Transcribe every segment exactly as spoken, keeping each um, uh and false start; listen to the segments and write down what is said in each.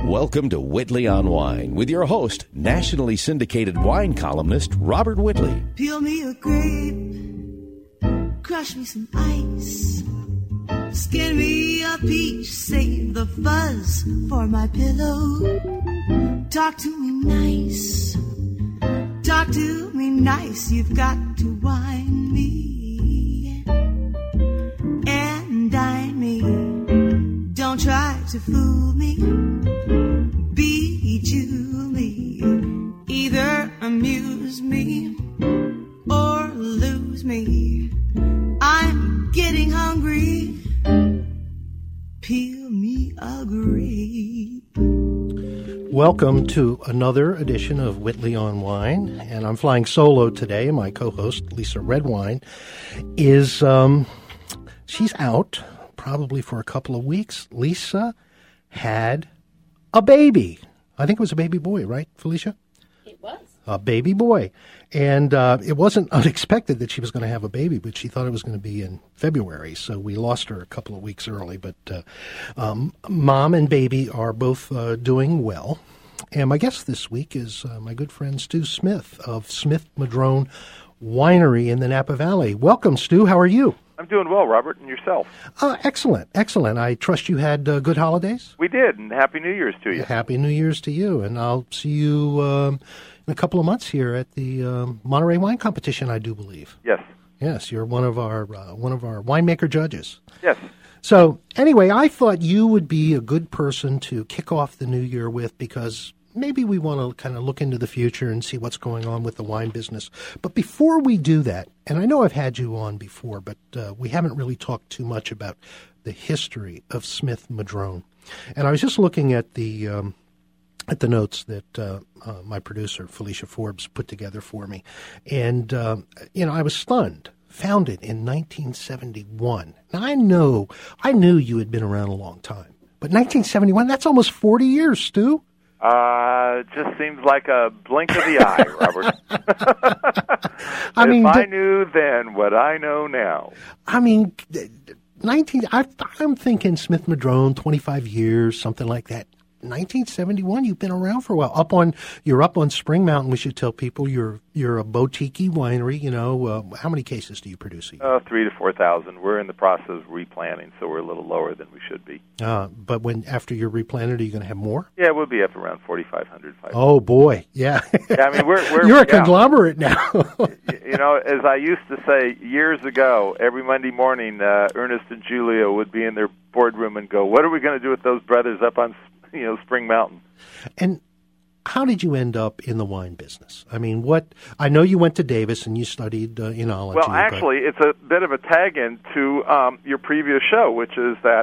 Welcome to Whitley on Wine with your host, nationally syndicated wine columnist Robert Whitley. Peel me a grape, crush me some ice, skin me a peach, save the fuzz for my pillow. Talk to me nice, talk to me nice, you've got to wine me and dine me. Don't try to fool me, bejewel me, either amuse me or lose me. I'm getting hungry, peel me a grape. Welcome to another edition of Whitley on Wine, and I'm flying solo today. My co-host, Lisa Redwine, is, um, she's out probably for a couple of weeks. Lisa had a baby. I think it was a baby boy, right, Felicia? It was. A baby boy. And uh, it wasn't unexpected that she was going to have a baby, but she thought it was going to be in February, so we lost her a couple of weeks early. But uh, um, mom and baby are both uh, doing well. And my guest this week is uh, my good friend Stu Smith of Smith Madrone Winery in the Napa Valley. Welcome, Stu. How are you? I'm doing well, Robert, and yourself? Uh, excellent, excellent. I trust you had uh, good holidays? We did, and Happy New Year's to you. Happy New Year's to you, and I'll see you um, in a couple of months here at the um, Monterey Wine Competition, I do believe. Yes. Yes, you're one of our uh, one of our winemaker judges. Yes. So, anyway, I thought you would be a good person to kick off the new year with because maybe we want to kind of look into the future and see what's going on with the wine business. But before we do that, and I know I've had you on before, but uh, we haven't really talked too much about the history of Smith Madrone. And I was just looking at the um, at the notes that uh, uh, my producer, Felicia Forbes, put together for me. And, um, you know, I was stunned. Founded in nineteen seventy-one. Now, I know, I knew you had been around a long time. But nineteen seventy-one, that's almost forty years, Stu. Uh, it just seems like a blink of the eye, Robert. I if mean, I th- knew then what I know now. I mean, nineteen. I, I'm thinking Smith Madrone, twenty-five years, something like that. nineteen seventy-one. You've been around for a while. Up on, you're up on Spring Mountain. We should tell people you're you're a boutique winery. You know, uh, how many cases do you produce a year? Uh, three to four thousand. We're in the process of replanting, so we're a little lower than we should be. Uh, but when after you're replanted, are you going to have more? Yeah, we'll be up around forty-five hundred. Oh boy, yeah. Yeah, I mean, we're, we're you're a yeah. conglomerate now. You know, as I used to say years ago, every Monday morning, uh, Ernest and Julia would be in their boardroom and go, "What are we going to do with those brothers up on, you know, Spring Mountain?" And how did you end up in the wine business? I mean, what? I know you went to Davis and you studied uh, enology. Well, actually, it's a bit of a tag-in to um, your previous show, which is that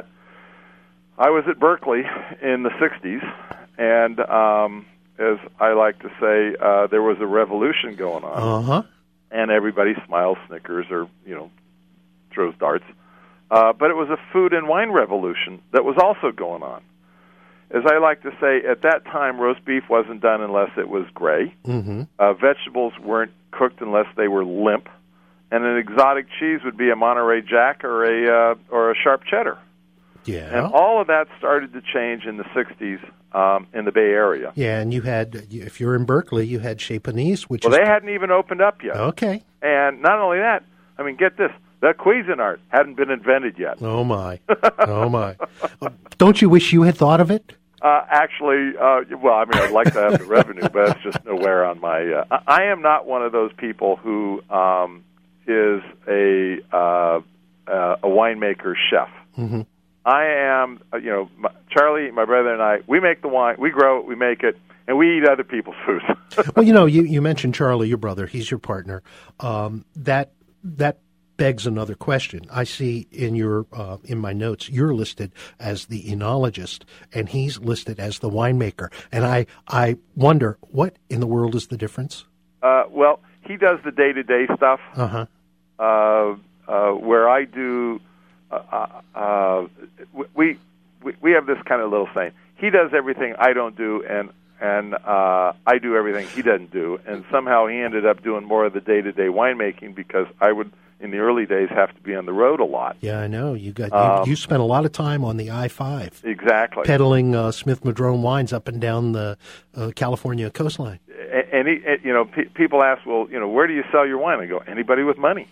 I was at Berkeley in the sixties, and um, as I like to say, uh, there was a revolution going on. Uh-huh. And everybody smiles, snickers, or, you know, throws darts. Uh, but it was a food and wine revolution that was also going on. As I like to say, at that time, roast beef wasn't done unless it was gray. Mm-hmm. Uh, vegetables weren't cooked unless they were limp. And an exotic cheese would be a Monterey Jack or a uh, or a sharp cheddar. Yeah. And all of that started to change in the sixties um, in the Bay Area. Yeah, and you had, if you're in Berkeley, you had Chez Panisse, which well, is... they hadn't even opened up yet. Okay. And not only that, I mean, get this, the Cuisinart hadn't been invented yet. Oh, my. Oh, my. Don't you wish you had thought of it? Uh, actually, uh, well, I mean, I'd like to have the revenue, but it's just nowhere on my... Uh, I am not one of those people who um, is a uh, uh, a winemaker chef. Mm-hmm. I am, uh, you know, my, Charlie, my brother, and I, we make the wine, we grow it, we make it, and we eat other people's food. Well, you know, you, you mentioned Charlie, your brother. He's your partner. Um, that that begs another question. I see in your uh, in my notes you're listed as the enologist, and he's listed as the winemaker. And I I wonder, what in the world is the difference? Uh, well, he does the day-to-day stuff, Uh-huh. uh, uh, where I do... Uh, uh, we, we we have this kind of little saying. He does everything I don't do, and and uh, I do everything he doesn't do. And somehow he ended up doing more of the day-to-day winemaking because I would in the early days have to be on the road a lot. Yeah, I know. You got Um, you, you spent a lot of time on the I five. Exactly. Peddling uh, Smith Madrone wines up and down the uh, California coastline. A- Any, you know, pe- people ask, well, you know, where do you sell your wine? I go, anybody with money.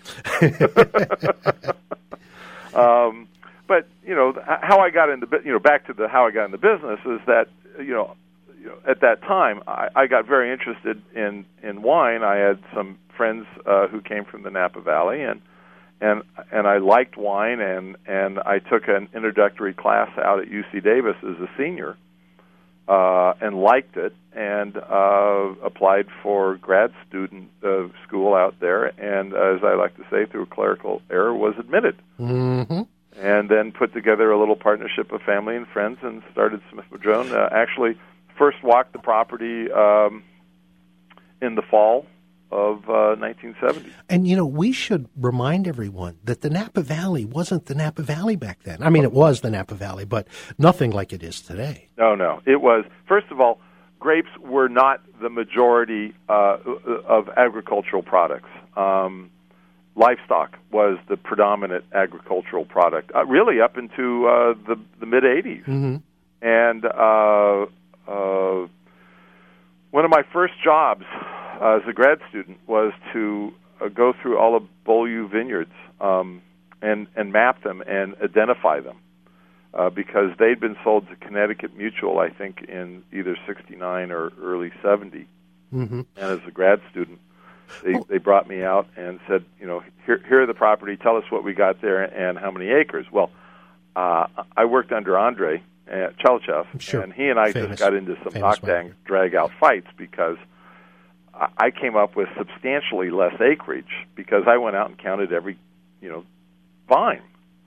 um, but you know, how I got into, you know, back to the how I got into business is that, you know, you know at that time I, I got very interested in in wine. I had some friends uh, who came from the Napa Valley, and and and I liked wine, and and I took an introductory class out at U C Davis as a senior. Uh, and liked it, and uh, applied for grad student uh, school out there, and uh, as I like to say, through a clerical error, was admitted. Mm-hmm. And then put together a little partnership of family and friends and started Smith Madrone. Uh, actually, first walked the property um, in the fall of uh, nineteen seventy. And, you know, we should remind everyone that the Napa Valley wasn't the Napa Valley back then. I mean, it was the Napa Valley, but nothing like it is today. No, no. It was, first of all, grapes were not the majority uh, of agricultural products. Um, livestock was the predominant agricultural product, uh, really up into uh, the, the mid-eighties. Mm-hmm. And uh, uh, one of my first jobs uh, as a grad student was to uh, go through all of Beaulieu vineyards um, and, and map them and identify them. Uh, because they'd been sold to Connecticut Mutual, I think, in either sixty-nine or early seventy. Mm-hmm. And as a grad student, they, they brought me out and said, you know, here, here are the property, tell us what we got there and how many acres. Well, uh, I worked under Andre uh, Chelichev, Sure. and he and I Famous. just got into some Famous knockdown, drag-out fights because I, I came up with substantially less acreage because I went out and counted every, you know, vine.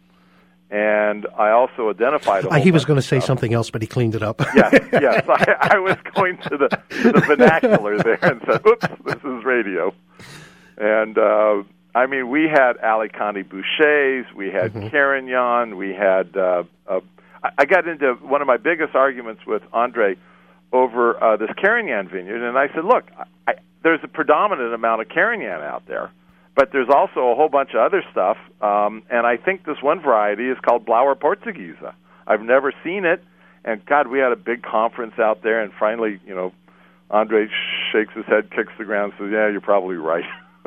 And I also identified a Uh, whole he was bunch going to of say stuff. something else, but he cleaned it up. Yes, yes. I, I was going to the, to the vernacular there and said, oops, this is radio. And, uh, I mean, we had Alicante Bouchers, we had Mm-hmm. Carignan, we had, uh, uh, I got into one of my biggest arguments with Andre over uh, this Carignan vineyard, and I said, look, I, there's a predominant amount of Carignan out there. But there's also a whole bunch of other stuff, um, and I think this one variety is called Blauer Portuguesa. I've never seen it, and God, we had a big conference out there, and finally, you know, Andre shakes his head, kicks the ground, says, yeah, you're probably right.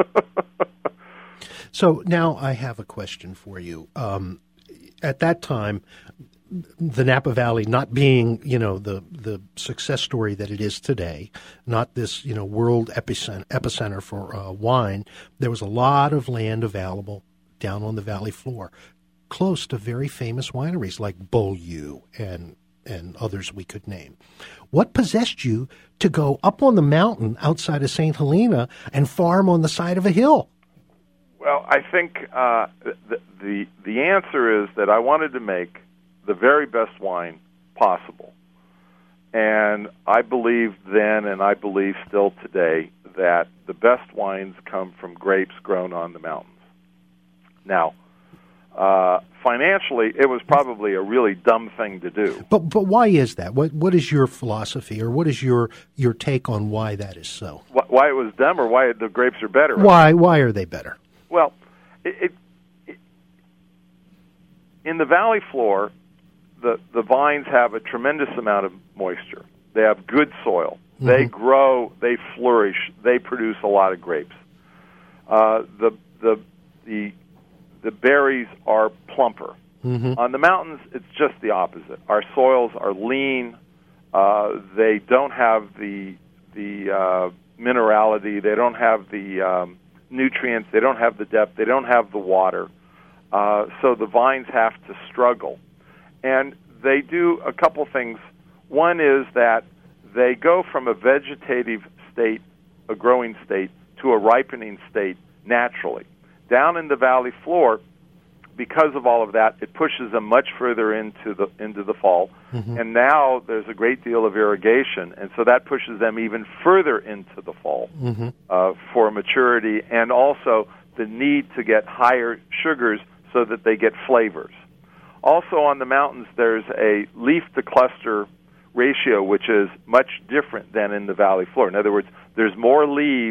So now I have a question for you. Um, at that time, the Napa Valley not being, you know, the the success story that it is today, not this, you know, world epicenter, epicenter for uh, wine, there was a lot of land available down on the valley floor, close to very famous wineries like Beaulieu and and others we could name. What possessed you to go up on the mountain outside of Saint Helena and farm on the side of a hill? Well, I think uh, the, the the answer is that I wanted to make the very best wine possible. And I believed then, and I believe still today, that the best wines come from grapes grown on the mountains. Now, uh, financially, it was probably a really dumb thing to do. But but why is that? What what is your philosophy, or what is your your take on why that is so? Wh- Why it was dumb, or why the grapes are better? Why why are they better? Well, it, it, it, in the valley floor, the, the vines have a tremendous amount of moisture. They have good soil. Mm-hmm. They grow, they flourish, they produce a lot of grapes. Uh, the, the, the, the berries are plumper. Mm-hmm. On the mountains, it's just the opposite. Our soils are lean. Uh, they don't have the, the uh, minerality. They don't have the um, nutrients. They don't have the depth. They don't have the water. Uh, so the vines have to struggle. And they do a couple things. One is that they go from a vegetative state, a growing state, to a ripening state naturally. Down in the valley floor, because of all of that, it pushes them much further into the into the fall. Mm-hmm. And now there's a great deal of irrigation, and so that pushes them even further into the fall mm-hmm. uh, for maturity, and also the need to get higher sugars so that they get flavors. Also on the mountains, there's a leaf-to-cluster ratio, which is much different than in the valley floor. In other words, there's more leaves per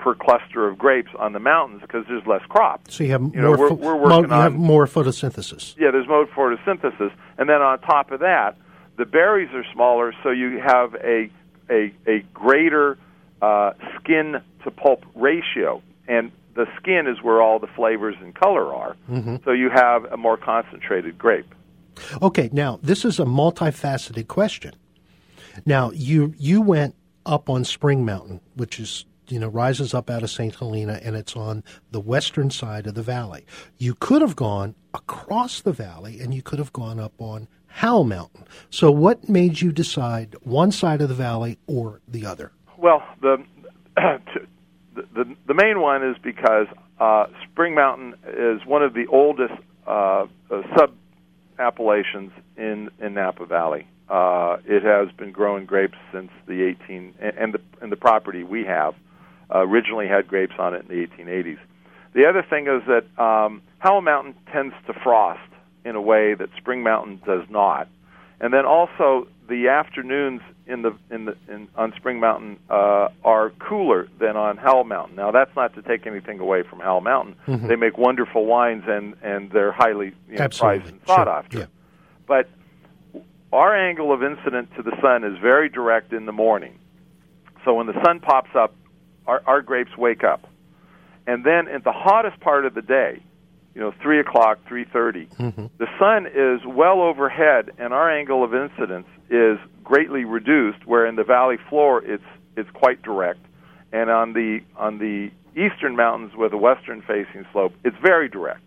per cluster of grapes on the mountains because there's less crop. So you have you more. know, we're, pho- we're working mo- you on have more photosynthesis. Yeah, there's more photosynthesis, and then on top of that, the berries are smaller, so you have a a, a greater uh, skin to pulp ratio, and the skin is where all the flavors and color are. Mm-hmm. So you have a more concentrated grape. Okay, now this is a multifaceted question. Now you you went up on Spring Mountain, which is you know rises up out of Saint Helena, and it's on the western side of the valley. You could have gone across the valley, and you could have gone up on Howell Mountain. So what made you decide one side of the valley or the other? Well, the the, the, the main one is because uh, Spring Mountain is one of the oldest uh, uh, sub-appellations in, in Napa Valley. Uh, it has been growing grapes since the eighteen and the and the property we have uh, originally had grapes on it in the eighteen eighties. The other thing is that um, Howell Mountain tends to frost in a way that Spring Mountain does not, and then also the afternoons in the in the in, on Spring Mountain uh, are cooler than on Howell Mountain. Now that's not to take anything away from Howell Mountain. Mm-hmm. They make wonderful wines and and they're highly you know, prized and sought sure. after. Yeah. But our angle of incident to the sun is very direct in the morning. So when the sun pops up, our, our grapes wake up. And then at the hottest part of the day, you know, three o'clock, three thirty, mm-hmm. the sun is well overhead, and our angle of incidence is greatly reduced, where in the valley floor it's it's quite direct. And on the on the eastern mountains with a western-facing slope, it's very direct.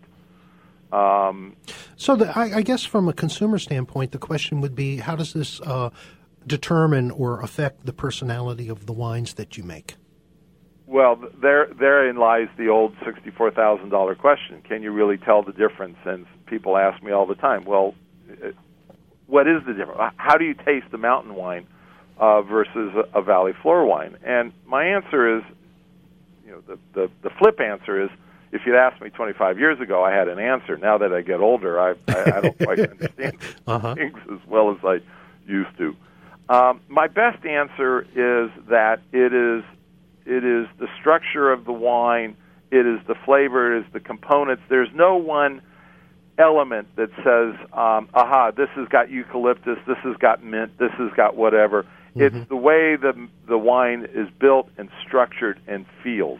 Um, so the, I, I guess from a consumer standpoint, the question would be, how does this uh, determine or affect the personality of the wines that you make? Well, there therein lies the old sixty-four thousand dollars question. Can you really tell the difference? And people ask me all the time, well, what is the difference? How do you taste the mountain wine uh, versus a, a valley floor wine? And my answer is, you know, the, the, the flip answer is, if you'd asked me twenty-five years ago, I had an answer. Now that I get older, I, I, I don't quite understand uh-huh. things as well as I used to. Um, my best answer is that it is it is the structure of the wine, it is the flavor, it is the components. There's no one element that says, um, aha, this has got eucalyptus, this has got mint, this has got whatever. Mm-hmm. It's the way the the wine is built and structured and feels.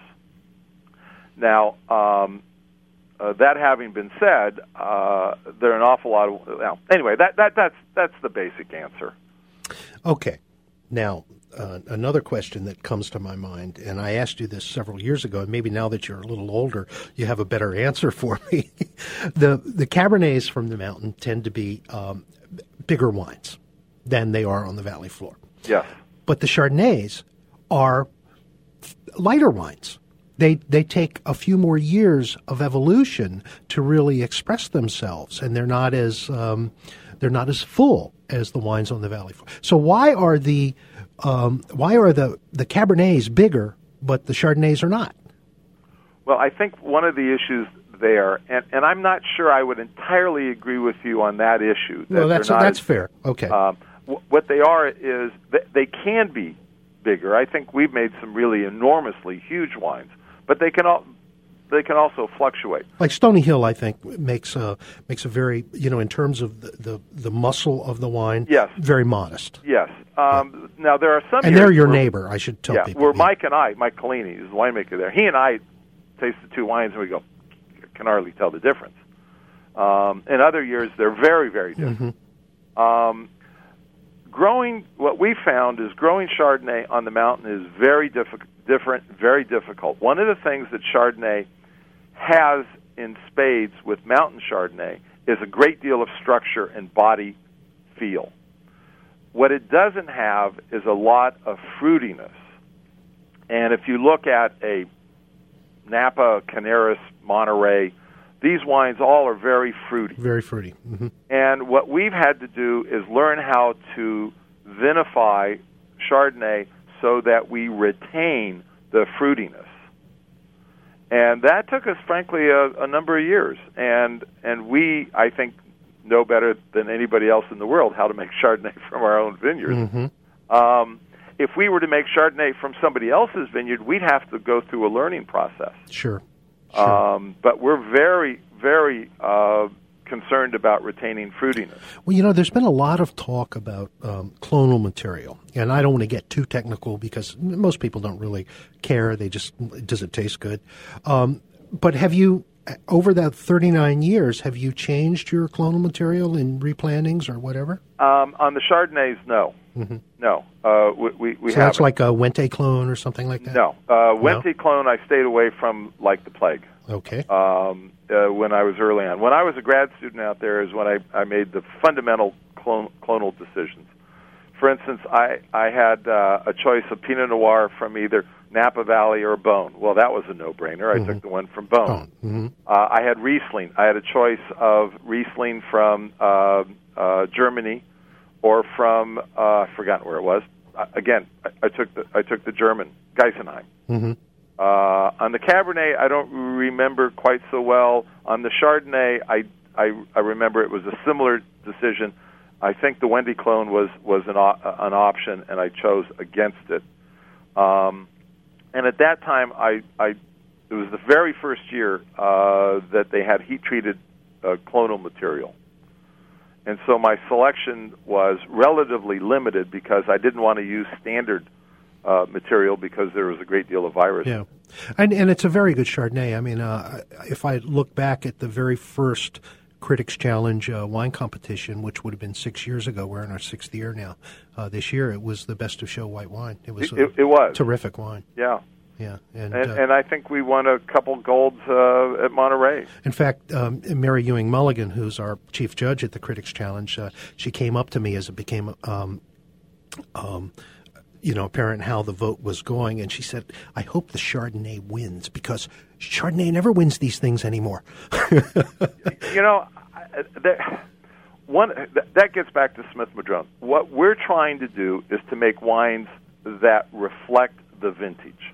Now, um, uh, that having been said, uh, there are an awful lot of... Well, anyway, that, that that's that's the basic answer. Okay. Now, uh, another question that comes to my mind, and I asked you this several years ago, and maybe now that you're a little older, you have a better answer for me. the the Cabernets from the mountain tend to be um, bigger wines than they are on the valley floor. Yes. But the Chardonnays are lighter wines. They they take a few more years of evolution to really express themselves, and they're not as um, they're not as full as the wines on the valley floor. So why are the um, why are the, the Cabernets bigger, but the Chardonnays are not? Well, I think one of the issues there, and, and I'm not sure I would entirely agree with you on that issue. That no, that's that's as, fair. Okay. Um, w- what they are is th- they can be bigger. I think we've made some really enormously huge wines, but they can all. They can also fluctuate. Like Stony Hill, I think makes a makes a very you know in terms of the the, the muscle of the wine. Yes. Very modest. Yes. Um, yeah. Now there are some. And they're your where, neighbor. I should tell yeah, people. Where yeah. Mike and I, Mike Collini, is the winemaker there. He and I taste the two wines and we go, can hardly tell the difference. Um, in other years, they're very very different. Mm-hmm. Um, growing, what we found is growing Chardonnay on the mountain is very difficult, different, very difficult. One of the things that Chardonnay has in spades with mountain Chardonnay is a great deal of structure and body feel. What it doesn't have is a lot of fruitiness. And if you look at a Napa, Canaris, Monterey, these wines all are very fruity. Very fruity. Mm-hmm. And what we've had to do is learn how to vinify Chardonnay so that we retain the fruitiness. And that took us, frankly, a, a number of years. And and we, I think, know better than anybody else in the world how to make Chardonnay from our own vineyards. Mm-hmm. Um, if we were to make Chardonnay from somebody else's vineyard, we'd have to go through a learning process. Sure. sure. Um, but we're very, very uh, concerned about retaining fruitiness. Well, you know, there's been a lot of talk about um, clonal material, and I don't want to get too technical because most people don't really care. They just, does it taste good? Um, but have you, over that thirty-nine years, have you changed your clonal material in replantings or whatever? Um, on the Chardonnays, no. Mm-hmm. No. Uh, we we, we so that's like a Wente clone or something like that? No. Uh, Wente no? clone I stayed away from like the plague. Okay. Um, uh, when I was early on. When I was a grad student out there is when I, I made the fundamental clone, clonal decisions. For instance, I, I had uh, a choice of Pinot Noir from either Napa Valley or Beaune. Well, that was a no-brainer. I mm-hmm. took the one from Beaune. Oh, mm-hmm. uh, I had Riesling. I had a choice of Riesling from uh, uh, Germany or from, uh, I've forgotten where it was. Uh, again, I, I took the I took the German, Geisenheim. Mm-hmm. Uh, on the Cabernet, I don't remember quite so well. On the Chardonnay, I, I, I remember it was a similar decision. I think the Wente clone was, was an, uh, an option, and I chose against it. Um, and at that time, I, I, it was the very first year uh, that they had heat-treated uh, clonal material. And so my selection was relatively limited because I didn't want to use standard Uh, material because there was a great deal of virus. Yeah, and and it's a very good Chardonnay. I mean, uh, if I look back at the very first Critics Challenge uh, wine competition, which would have been six years ago, we're in our sixth year now. Uh, this year, it was the best of show white wine. It was it, it, it was terrific wine. Yeah, yeah, and and, uh, and I think we won a couple golds uh, at Monterey. In fact, um, Mary Ewing Mulligan, who's our chief judge at the Critics Challenge, uh, she came up to me as it became. Um, um, you know, apparent how the vote was going, and she said, I hope the Chardonnay wins, because Chardonnay never wins these things anymore. You know, that, one, that gets back to Smith-Madrone. What we're trying to do is to make wines that reflect the vintage.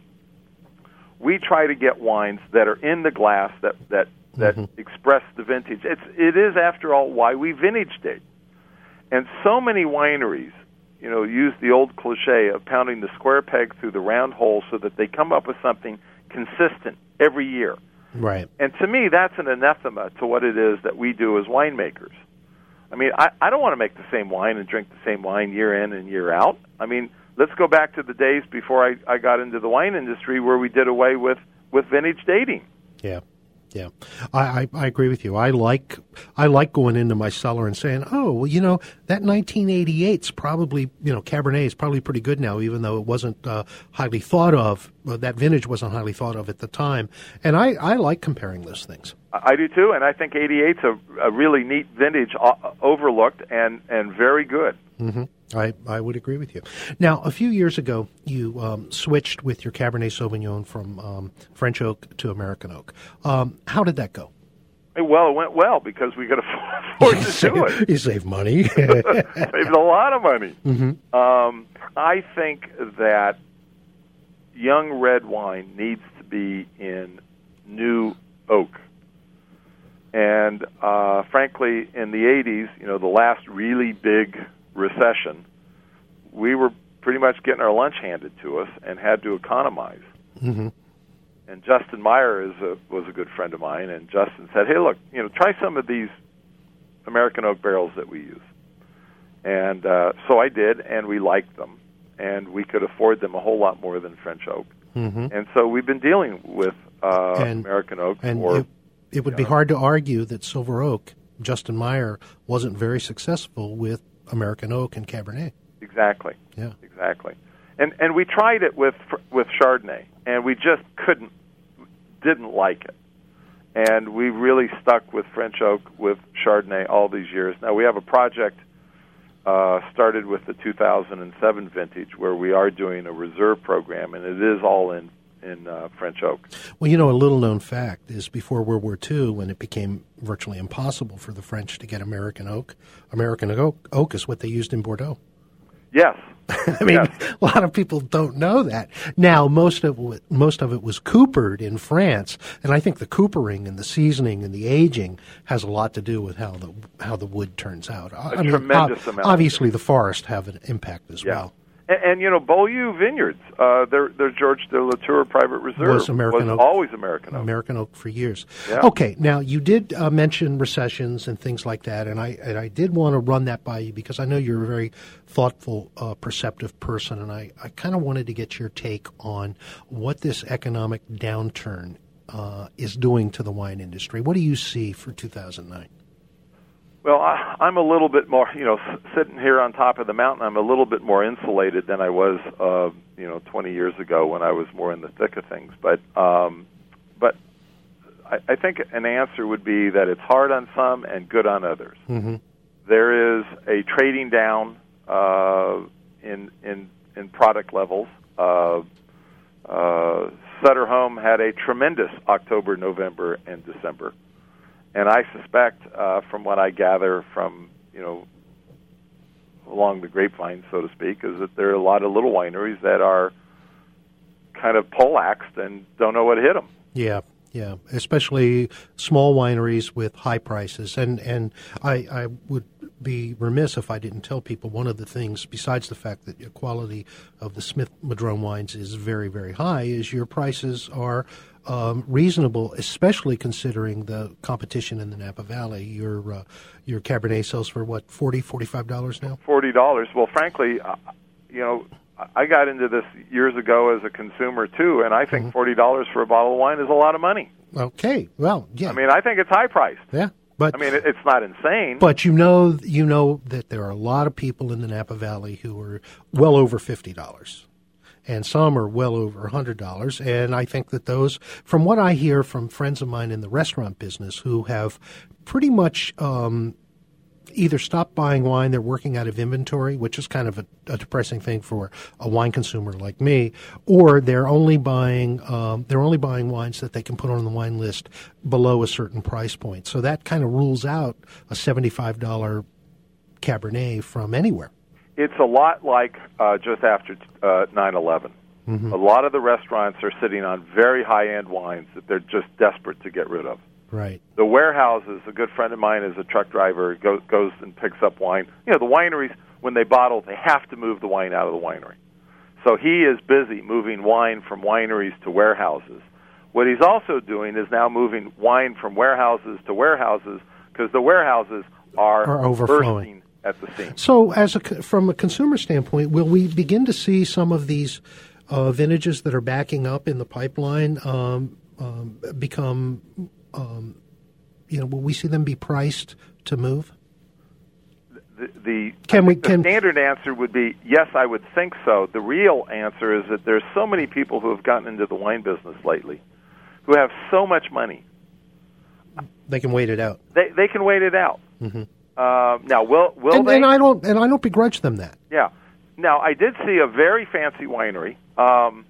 We try to get wines that are in the glass, that, that, that mm-hmm. express the vintage. It's, it is, after all, why we vintage date. And so many wineries, you know, use the old cliche of pounding the square peg through the round hole so that they come up with something consistent every year. Right. And to me, that's an anathema to what it is that we do as winemakers. I mean, I, I don't want to make the same wine and drink the same wine year in and year out. I mean, let's go back to the days before I, I got into the wine industry where we did away with, with vintage dating. Yeah. Yeah, I, I, I agree with you. I like I like going into my cellar and saying, oh, well, you know, that nineteen eighty-eight's probably, you know, Cabernet is probably pretty good now, even though it wasn't uh, highly thought of. Well, that vintage wasn't highly thought of at the time. And I, I like comparing those things. I do, too, and I think eighty-eight's a, a really neat vintage, uh, overlooked and, and very good. Mm-hmm. I, I would agree with you. Now, a few years ago, you um, switched with your Cabernet Sauvignon from um, French oak to American oak. Um, how did that go? Well, it went well because we could afford to do it. You saved money. Saved a lot of money. Mm-hmm. Um, I think that young red wine needs to be in new oak. And uh, frankly, in the eighties, you know, the last really big recession, we were pretty much getting our lunch handed to us and had to economize. Mm-hmm. And Justin Meyer is a, was a good friend of mine, and Justin said, hey, look, you know, try some of these American oak barrels that we use. And uh, so I did, and we liked them, and we could afford them a whole lot more than French oak. Mm-hmm. And so we've been dealing with uh, and, American oak. And for, it, it would you be know, hard to argue that Silver Oak, Justin Meyer, wasn't very successful with American oak and Cabernet. Exactly. Yeah. Exactly. And and we tried it with with Chardonnay, and we just couldn't, didn't like it. And we really stuck with French oak with Chardonnay all these years. Now we have a project uh, started with the two thousand seven vintage where we are doing a reserve program, and it is all in in uh, French oak. Well, you know, a little-known fact is before World War Two, when it became virtually impossible for the French to get American oak, American oak, oak is what they used in Bordeaux. Yes. I mean, yes. A lot of people don't know that. Now, most of it, most of it was coopered in France, and I think the coopering and the seasoning and the aging has a lot to do with how the how the wood turns out. A I mean, tremendous o- amount. Obviously, the forest have an impact as yeah. well. And, and you know, Beaulieu Vineyards, uh, their their George de la Tour Private Reserve was American was oak. always American oak. American oak for years. Yeah. Okay, now you did uh, mention recessions and things like that, and I and I did want to run that by you because I know you're a very thoughtful, uh, perceptive person, and I, I kind of wanted to get your take on what this economic downturn uh, is doing to the wine industry. What do you see for two thousand nine? Well, I, I'm a little bit more, you know, s- sitting here on top of the mountain, I'm a little bit more insulated than I was, uh, you know, twenty years ago when I was more in the thick of things. But, um, but I, I think an answer would be that it's hard on some and good on others. Mm-hmm. There is a trading down uh, in in in product levels. Uh, uh, Sutter Home had a tremendous October, November, and December. And I suspect, uh, from what I gather from, you know, along the grapevine, so to speak, is that there are a lot of little wineries that are kind of poleaxed and don't know what hit them. Yeah, yeah, especially small wineries with high prices. And, and I, I would be remiss if I didn't tell people one of the things, besides the fact that the quality of the Smith Madrone wines is very, very high, is your prices are Um, reasonable, especially considering the competition in the Napa Valley. Your uh, your Cabernet sells for, what, forty dollars, forty-five dollars now? forty dollars. Well, frankly, uh, you know, I got into this years ago as a consumer, too, and I think mm-hmm. forty dollars for a bottle of wine is a lot of money. Okay, well, yeah. I mean, I think it's high-priced. Yeah. But, I mean, it, it's not insane. But you know, you know that there are a lot of people in the Napa Valley who are well over fifty dollars. And some are well over one hundred dollars. And I think that those, from what I hear from friends of mine in the restaurant business who have pretty much um, either stopped buying wine, they're working out of inventory, which is kind of a, a depressing thing for a wine consumer like me, or they're only buying um, they're only buying wines that they can put on the wine list below a certain price point. So that kind of rules out a seventy-five dollars Cabernet from anywhere. It's a lot like uh, just after uh, nine eleven. Mm-hmm. A lot of the restaurants are sitting on very high-end wines that they're just desperate to get rid of. Right. The warehouses, a good friend of mine is a truck driver, goes, goes and picks up wine. You know, the wineries, when they bottle, they have to move the wine out of the winery. So he is busy moving wine from wineries to warehouses. What he's also doing is now moving wine from warehouses to warehouses because the warehouses are, are overflowing bursting at the seams. So, as a, from a consumer standpoint, will we begin to see some of these uh, vintages that are backing up in the pipeline um, um, become, um, you know, will we see them be priced to move? The, the, can we, the can, standard answer would be yes, I would think so. The real answer is that there's so many people who have gotten into the wine business lately who have so much money. They can wait it out. They they can wait it out. Mm-hmm. Uh, now, will will and, they? And I don't and I don't begrudge them that. Yeah. Now, I did see a very fancy winery um,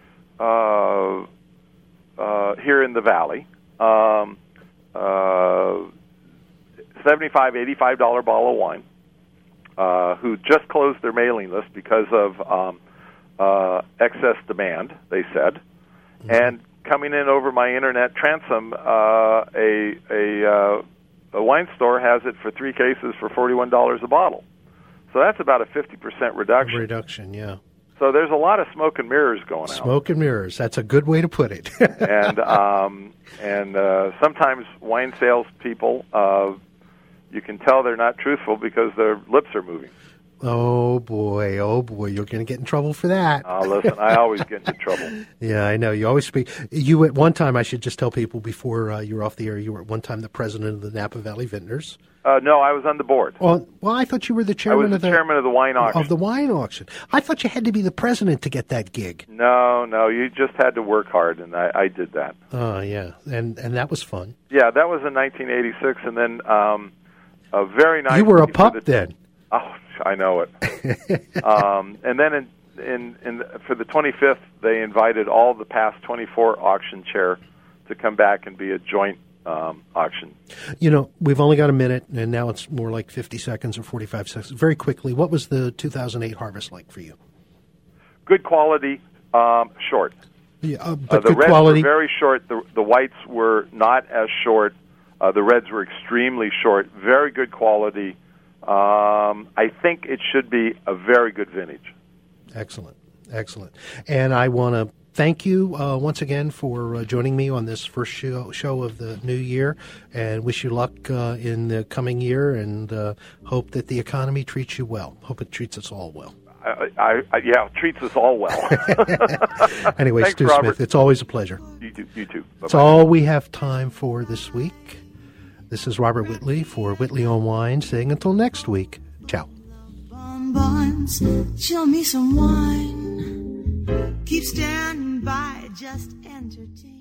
uh, uh, here in the valley. Um, uh, seventy-five, eighty-five dollar bottle of wine. Uh, who just closed their mailing list because of um, uh, excess demand, they said, mm-hmm. and coming in over my internet transom, uh, a a uh, a wine store has it for three cases for forty-one dollars a bottle. So that's about a fifty percent reduction. Reduction, yeah. So there's a lot of smoke and mirrors going smoke out. Smoke and mirrors. That's a good way to put it. and um, and uh, sometimes wine salespeople, uh, you can tell they're not truthful because their lips are moving. Oh, boy. Oh, boy. You're going to get in trouble for that. Oh, listen, I always get into trouble. Yeah, I know. You always speak. You, at one time, I should just tell people before uh, you were off the air, you were at one time the president of the Napa Valley Vintners. Uh, no, I was on the board. Well, well, I thought you were the chairman I was of the, the chairman of the wine auction. Of the wine auction. I thought you had to be the president to get that gig. No, no, you just had to work hard, and I, I did that. Oh, yeah, and and that was fun. Yeah, that was in nineteen eighty-six, and then um, a very nice... You were a pup the, then. Oh, I know it. um, and then in, in, in for the twenty-fifth, they invited all the past twenty-four auction chair to come back and be a joint um, auction. You know, we've only got a minute, and now it's more like fifty seconds or forty-five seconds. Very quickly, what was the two thousand eight harvest like for you? Good quality, um, short. Yeah, uh, but uh, the good reds quality. were very short. The, the whites were not as short. Uh, the reds were extremely short. Very good quality. Um, I think it should be a very good vintage. Excellent. Excellent. And I want to thank you uh, once again for uh, joining me on this first show, show of the new year, and wish you luck uh, in the coming year, and uh, hope that the economy treats you well. Hope it treats us all well. I, I, I, yeah, treats us all well. Anyway, Thanks, Stu Robert. Smith, it's always a pleasure. You too. You too. Bye-bye. That's all we have time for this week. This is Robert Whitley for Whitley on Wine saying until next week, ciao. Bonbons, chill me some wine. Keep standing by, just entertain.